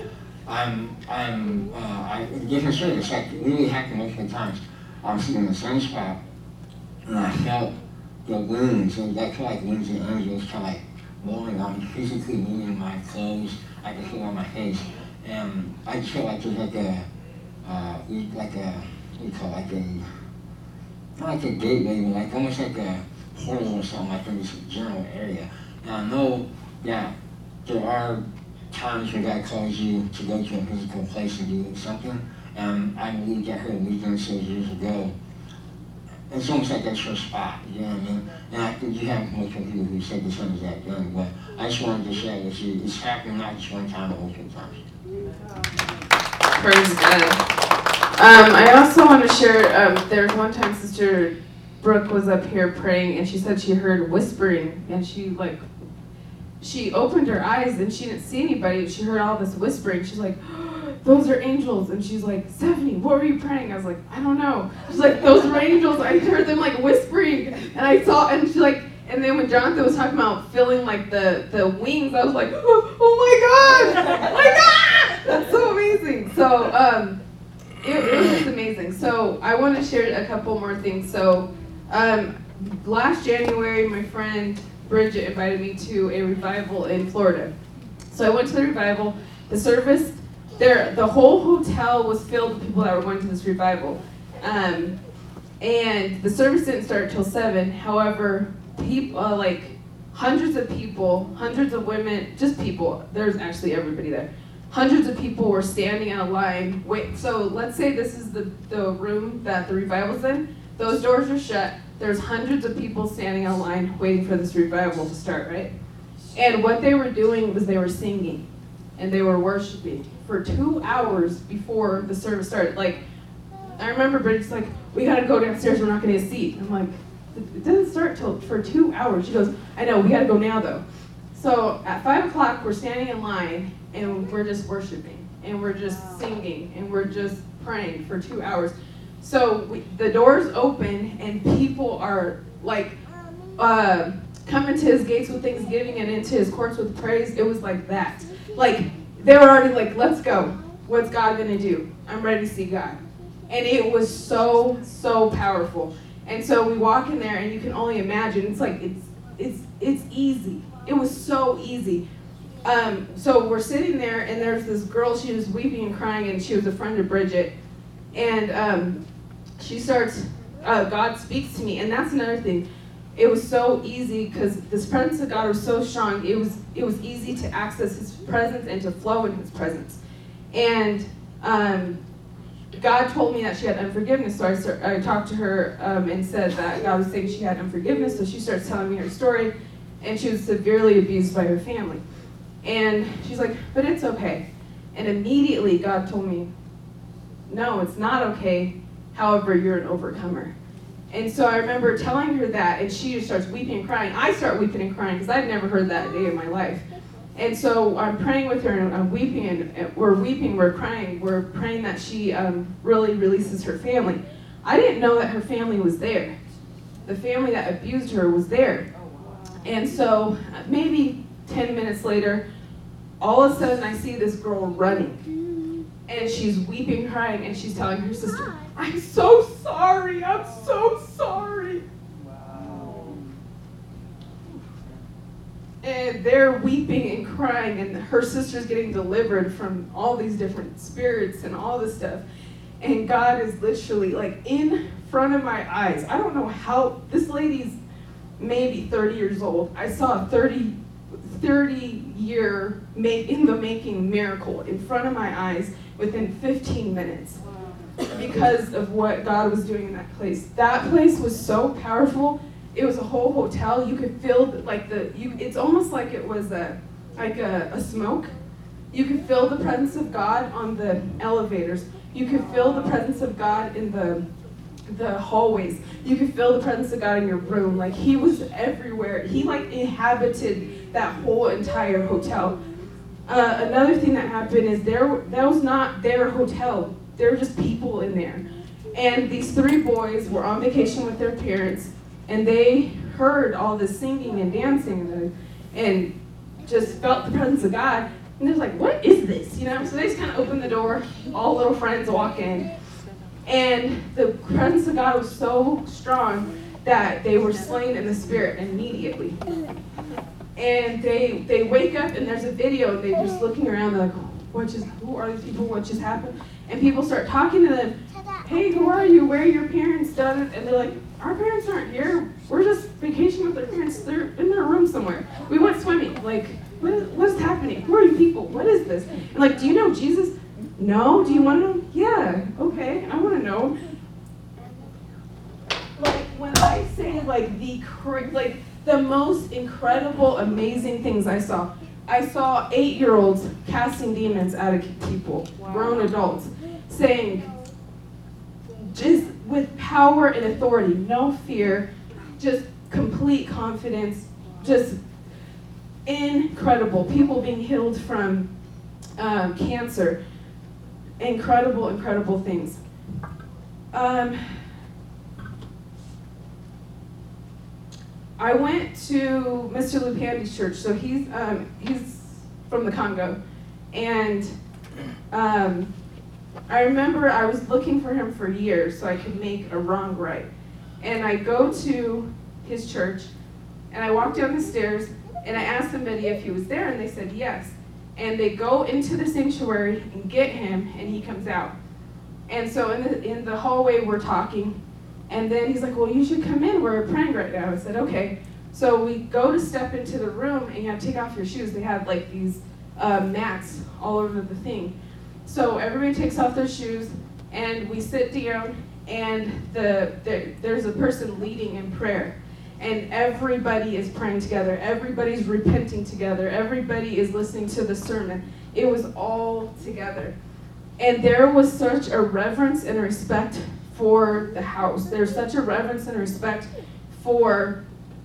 different service, like really happened multiple times. I was sitting in the same spot, and I felt the winds, and that felt like winds and angels kind of like blowing on me, physically moving my clothes. I could feel it on my face, and I just felt like there's like a what do you call it, like a, not like a gateway, but like almost like a portal or something, like in this general area. And I know that there are times when God calls you to go to a physical place and do something, and I believe that her allegiance years ago. It's almost like that's her spot, you know what I mean? And I think you have multiple people who said the same exact thing, but I just wanted to share with you, it's happened not just one time, but multiple times. Praise God. I also want to share, there was one time Sister Brooke was up here praying, and she said she heard whispering, and she she opened her eyes and she didn't see anybody. She heard all this whispering. She's like, those are angels. And she's like, Stephanie, what were you praying? I was like, I don't know. She's like, those were angels. I heard them like whispering. And I saw, and she's like, and then when Jonathan was talking about feeling like the wings, I was like, oh my God. Like, ah! That's so amazing. So it was just amazing. So I want to share a couple more things. So last January, my friend Bridget invited me to a revival in Florida. So I went to the revival. The service there, the whole hotel was filled with people that were going to this revival. And the service didn't start till 7. However, people, like hundreds of people, hundreds of women, just people, there's actually everybody there. Hundreds of people were standing in a line. Wait, so let's say this is the room that the revival's in. Those doors are shut. There's hundreds of people standing in a line waiting for this revival to start, right? And what they were doing was they were singing and they were worshiping for 2 hours before the service started. Like, I remember Bridget's like, we gotta go downstairs, we're not gonna get a seat. I'm like, it doesn't start till for 2 hours. She goes, I know, we gotta go now though. So at 5 o'clock, we're standing in line and we're just worshiping and we're just singing and we're just praying for 2 hours. So the doors open and people are like coming to his gates with thanksgiving and into his courts with praise. It was like that. Like they were already like, let's go. What's God gonna do? I'm ready to see God. And it was so, so powerful. And so we walk in there and you can only imagine, it's like, it's easy. It was so easy. So we're sitting there and there's this girl, she was weeping and crying and she was a friend of Bridget. And she starts, God speaks to me, and that's another thing. It was so easy because this presence of God was so strong. It was easy to access His presence and to flow in His presence. And God told me that she had unforgiveness, so I talked to her and said that God was saying she had unforgiveness. So she starts telling me her story, and she was severely abused by her family. And she's like, but it's okay. And immediately God told me, no, it's not okay. However, you're an overcomer. And so I remember telling her that, and she just starts weeping and crying. I start weeping and crying because I'd never heard that a day in my life. And so I'm praying with her, and I'm weeping, and we're crying. We're praying that she really releases her family. I didn't know that her family was there. The family that abused her was there. And so maybe 10 minutes later, all of a sudden I see this girl running. And she's weeping, crying, and she's telling her sister, I'm so sorry, I'm so sorry. Wow. And they're weeping and crying, and her sister's getting delivered from all these different spirits and all this stuff. And God is literally like in front of my eyes. I don't know how, this lady's maybe 30 years old. I saw a 30-year in the making miracle in front of my eyes within 15 minutes because of what God was doing in that place. That place was so powerful. It was a whole hotel. You could feel it's almost like it was a smoke. You could feel the presence of God on the elevators. You could feel the presence of God in the hallways. You could feel the presence of God in your room. Like He was everywhere. He like inhabited that whole entire hotel. Another thing that happened is that was not their hotel. There were just people in there. And these 3 boys were on vacation with their parents, and they heard all this singing and dancing and just felt the presence of God. And they're like, what is this? You know? So they just kind of opened the door. All little friends walk in. And the presence of God was so strong that they were slain in the spirit immediately. And they wake up and there's a video and they're just looking around, they're like, who are these people? What just happened? And people start talking to them, hey, who are you? Where are your parents? And they're like, our parents aren't here. We're just vacationing with their parents. They're in their room somewhere. We went swimming. Like, what is happening? Who are you people? What is this? And like, do you know Jesus? No? Do you want to know? Yeah. Okay. I want to know. Like, when I say the most incredible, amazing things I saw 8-year-olds casting demons out of people, grown adults, saying, just with power and authority, no fear, just complete confidence, just incredible. People being healed from cancer. Incredible, incredible things. I went to Mr. Lupandi's church. So he's from the Congo, and I remember I was looking for him for years so I could make a wrong right. And I go to his church, and I walk down the stairs, and I asked somebody if he was there, and they said yes. And they go into the sanctuary and get him, and he comes out. And so in the hallway we're talking, and then he's like, well, you should come in, we're praying right now. I said, okay. So we go to step into the room, and you have to take off your shoes. They have like these mats all over the thing. So everybody takes off their shoes, and we sit down, and there's a person leading in prayer. And everybody is praying together. Everybody's repenting together. Everybody is listening to the sermon. It was all together. And there was such a reverence and respect for the house. There's such a reverence and respect for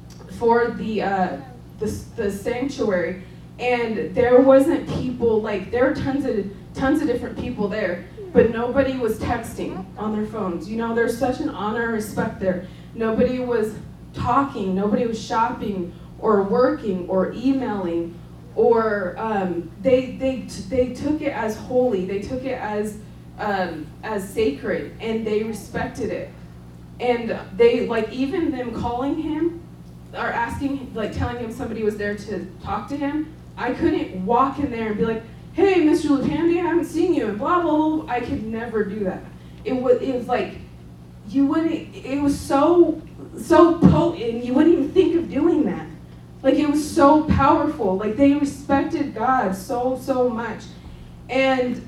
the sanctuary. And there wasn't people, like, there were tons of different people there, but nobody was texting on their phones. You know, there's such an honor and respect there. Nobody was talking, nobody was shopping or working or emailing, or they took it as holy. They took it as sacred, and they respected it. And they, like, even them calling him or asking, like, telling him somebody was there to talk to him, I couldn't walk in there and be like, hey, Mr. Lupandi, I haven't seen you, and blah, blah, blah. I could never do that. It was like, you wouldn't, it was so potent, you wouldn't even think of doing that. Like, it was so powerful. Like, they respected God so much. And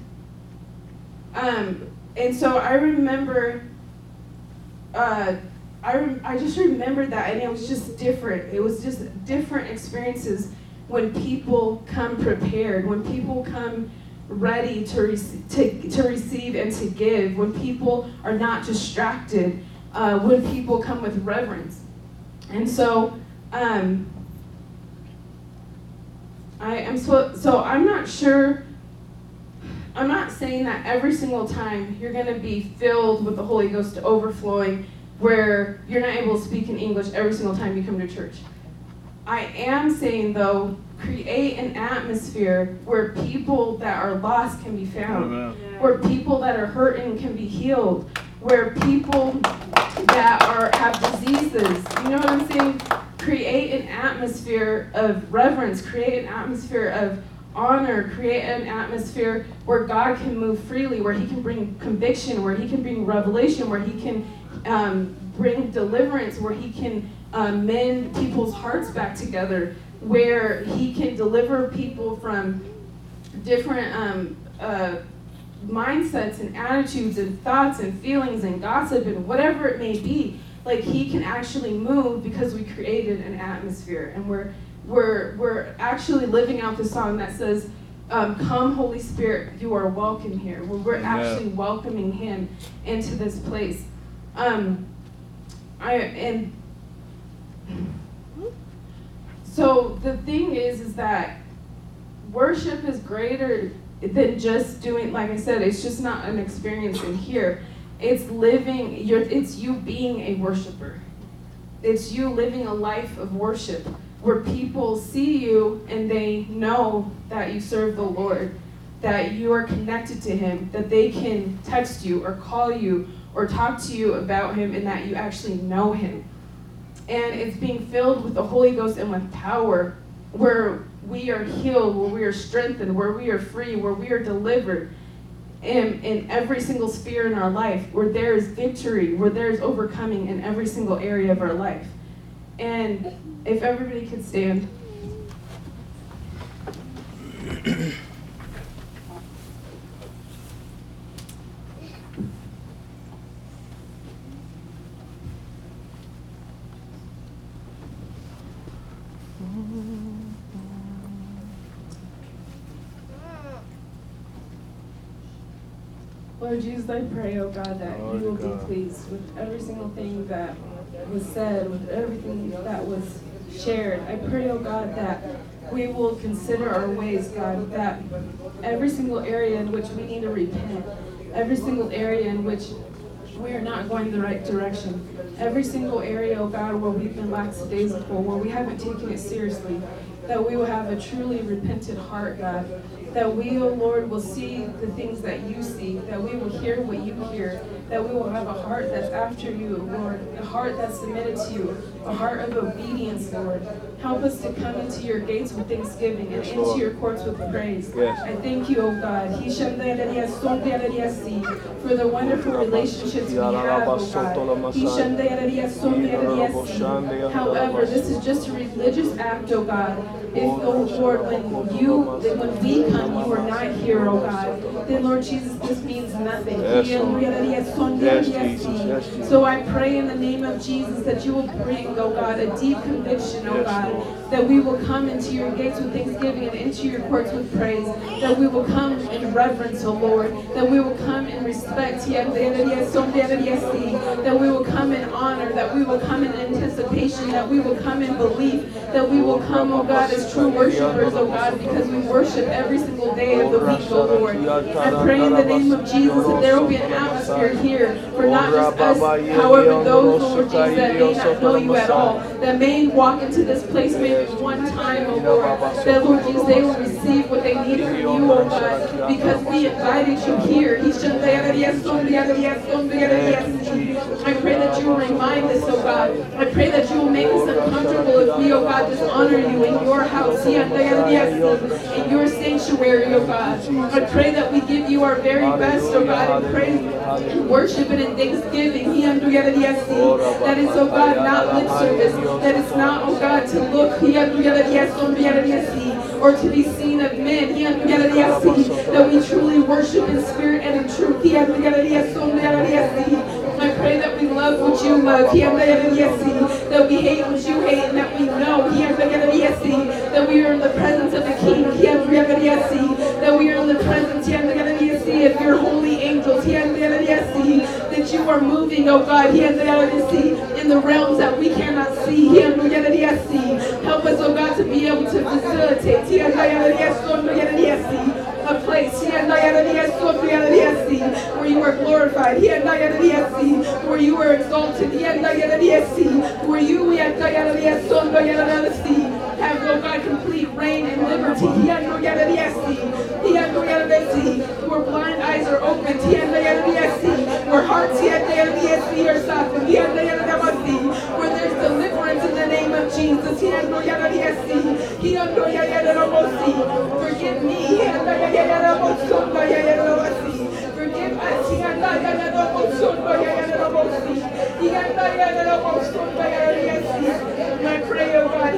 so I remember, I just remembered that, and it was just different. It was just different experiences when people come prepared, when people come ready to receive and to give, when people are not distracted, when people come with reverence. And so I'm not sure, I'm not saying that every single time you're going to be filled with the Holy Ghost to overflowing where you're not able to speak in English every single time you come to church. I am saying, though, create an atmosphere where people that are lost can be found, where people that are hurting can be healed, where people that have diseases, you know what I'm saying? Create an atmosphere of reverence, create an atmosphere of honor, create an atmosphere where God can move freely, where he can bring conviction, where he can bring revelation, where he can bring deliverance, where he can mend people's hearts back together, where he can deliver people from different mindsets and attitudes and thoughts and feelings and gossip and whatever it may be. Like, he can actually move because we created an atmosphere, and we're actually living out the song that says, come Holy Spirit, you are welcome here. We're actually welcoming him into this place. So the thing is that worship is greater than just doing, like I said, it's just not an experience in here. It's living, it's you being a worshiper. It's you living a life of worship where people see you and they know that you serve the Lord, that you are connected to him, that they can text you or call you or talk to you about him, and that you actually know him. And it's being filled with the Holy Ghost and with power, where we are healed, where we are strengthened, where we are free, where we are delivered in every single sphere in our life, where there is victory, where there is overcoming in every single area of our life. And if everybody could stand. Lord Jesus, I pray, oh God, that you will be pleased with every single thing that was said, with everything that was shared. I pray, oh God, that we will consider our ways, God, that every single area in which we need to repent, every single area in which we are not going the right direction, every single area, oh God, where we've been lackadaisical, where we haven't taken it seriously, that we will have a truly repentant heart, God, that we, oh Lord, will see the things that you see, that we will hear what you hear, that we will have a heart that's after you, Lord, a heart that's submitted to you, a heart of obedience, Lord. Help us to come into your gates with thanksgiving and into your courts with praise. Yes. I thank you, oh God, for the wonderful relationships we have, oh God. However, this is just a religious act, oh God. If, oh Lord, when we come, you are not here, oh God, then Lord Jesus, this means nothing. Yes, Jesus. Yes, Jesus. So I pray in the name of Jesus that you will bring, oh God, a deep conviction, oh Yes, God, Lord. that we will come into your gates with thanksgiving and into your courts with praise, that we will come in reverence, oh Lord, that we will come in respect, that we will come in honor, that we will come in anticipation, that we will come in belief, that we will come, oh God, as true worshipers, oh God, because we worship every single day of the week, oh Lord. I pray in the name of Jesus that there will be an atmosphere here for not just us, however, those, Lord Jesus, that may not know you at all, that may walk into this place maybe one time, oh Lord, that, Lord Jesus, they will receive what they need from you, oh God, because we invited you here. I pray that you will remind us, oh God. I pray that you will make us uncomfortable if we, oh God, dishonor you in your house, in your sanctuary, oh God. I pray that we give you our very best, oh God, in praise and worship and in thanksgiving. That is, oh God, not lip service. That is not, oh God, to look or to be seen of men. That we truly worship in spirit and in truth. I pray that we love what you love, that we hate what you hate, and that we know that we are in the presence of the King, that we are in the presence of your holy angels, that you are moving, oh God, in the realms that we cannot see. Help us, oh God, to be able to facilitate a place where you are glorified, where you are exalted, where you have, oh God, complete reign and liberty, where blind eyes are opened, where hearts are softened, where there's deliverance in the name of Jesus. Forgive me. Forgive us. I pray, oh God,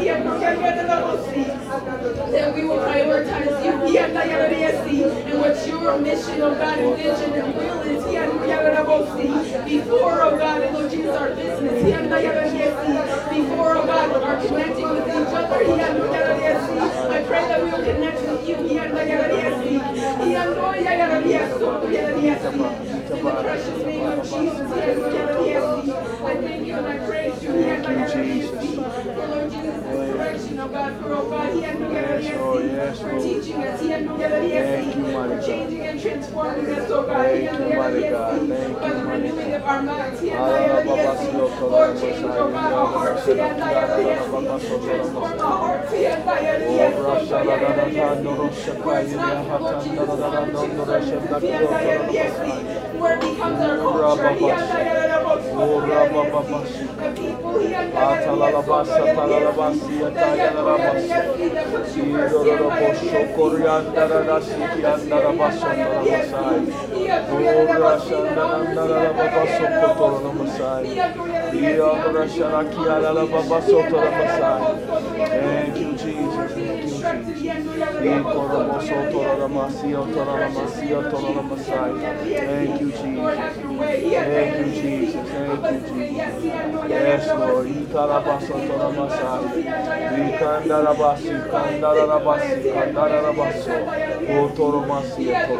that we will prioritize you and what your mission, oh God, and vision and will is before, oh God, and Lord Jesus, our business, before, oh God, our connecting with each other. I pray that we will connect with you in the precious name of Jesus. I thank you and I praise you. For Lord Jesus, this correction, oh God, for teaching us, for changing and transforming us, oh God, by the renewing of our minds. Lord, change, oh God, our hearts, transform our hearts, where it's not, Lord Jesus, where it becomes our culture. The people Thank you, Jesus. Thank you, Thank you, Jesus. Thank you, Jesus. Thank you, Jesus. Yes, Lord.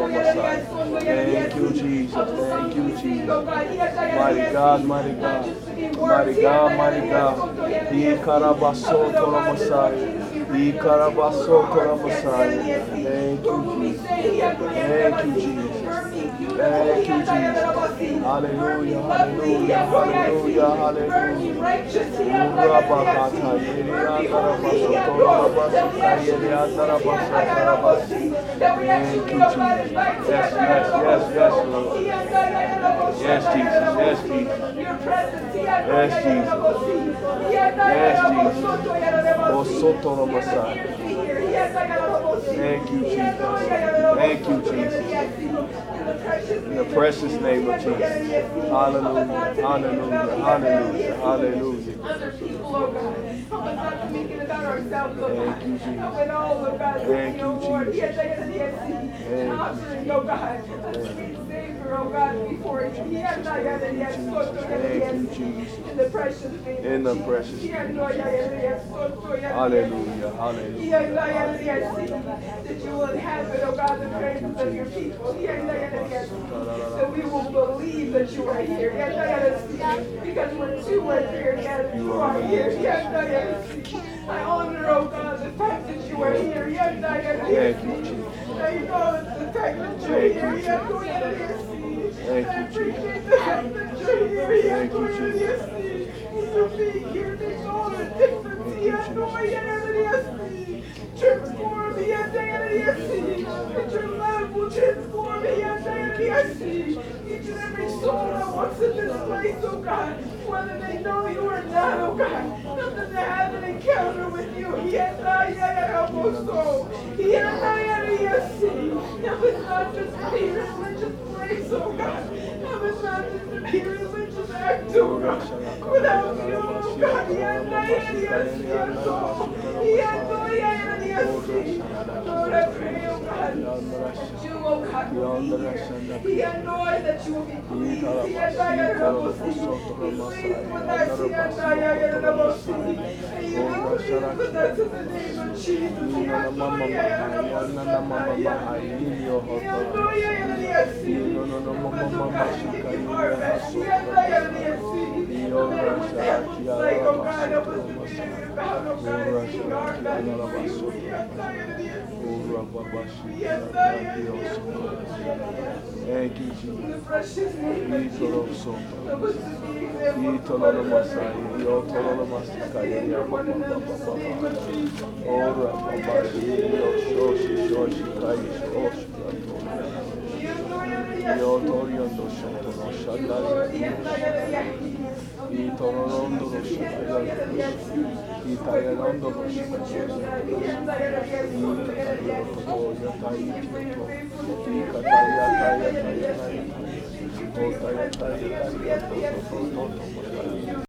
Thank you, Jesus. Thank you, Jesus. Mighty God, mighty God. Mighty God, mighty God. Ikarabaso Toro Messiah. Ikarabaso Toro Messiah. Thank you, Jesus. Thank you, Jesus. Thank you, Jesus. Hallelujah, hallelujah, hallelujah, hallelujah. Urabakata, Yeriandarabaso Toro Messiah. Yeriandarabaso. Thank you, Jesus. Yes, yes, yes, yes, Lord. Yes, Jesus. Yes, Jesus. Yes, Jesus. Yes, Jesus. Oh, Sotoro Messiah. Thank you, Jesus. Thank you, Jesus. In the precious name of Jesus. Hallelujah. Hallelujah. Hallelujah. Hallelujah. Other people, oh God. Help us not to make it about ourselves, oh God. Thank you, Jesus. Help it all, oh God. Thank you, Lord. Jesus. And offering, oh God. A sweet Savior, oh God, before you. Thank you, Jesus. In the precious name. In the precious name. Hallelujah. Hallelujah. That you will inhabit, oh God, the praises of your people. That we will believe that you are here. Because when two or three are gathered, you are here. I honor, oh God, the fact that you are here. Thank you, Jesus. I know the fact that you're here. Thank I you, appreciate the fact that you're here. Thank you, Jesus. You being here makes all the difference. Transform me, that your love will transform me. Each and every soul that walks in this place, oh God, whether they know you or not, oh God, help them to have an encounter with you. Help us not just be a religious place, oh God. Help us not just be a religious act, oh God. Without you, oh God, Lord, I pray, oh God, that you, oh God, will be here. Lord, that you will be pleased. Be pleased with us. And you will be pleased with us in the name of Jesus. Thank you, Jesus. In the precious name of Jesus. Help us to be examples Tolo Messiah, yo Tolo Messiah, for one another in the name of Jesus. Ora Babashi, yo Shoshi, Shoshi, Kai, Shoshi, yo Toriando Shoto, no Shandari, y Torondo, no Shandari, y Tayanondo, no Shandari,